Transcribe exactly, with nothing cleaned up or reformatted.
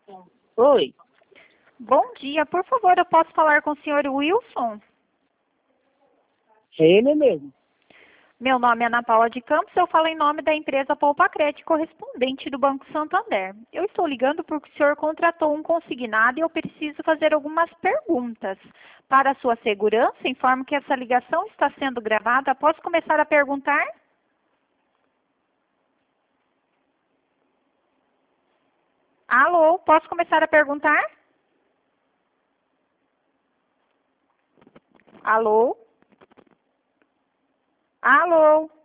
Oi, Bom dia, por favor, eu posso falar com o senhor Wilson? é ele mesmo. Meu nome é Ana Paula de Campos, eu falo em nome da empresa Poupa Crédito, correspondente do Banco Santander. Eu estou ligando porque o senhor contratou um consignado e eu preciso fazer algumas perguntas. Para a sua segurança, informo que essa ligação está sendo gravada. Posso começar a perguntar? Alô, posso começar a perguntar? Alô? Alô?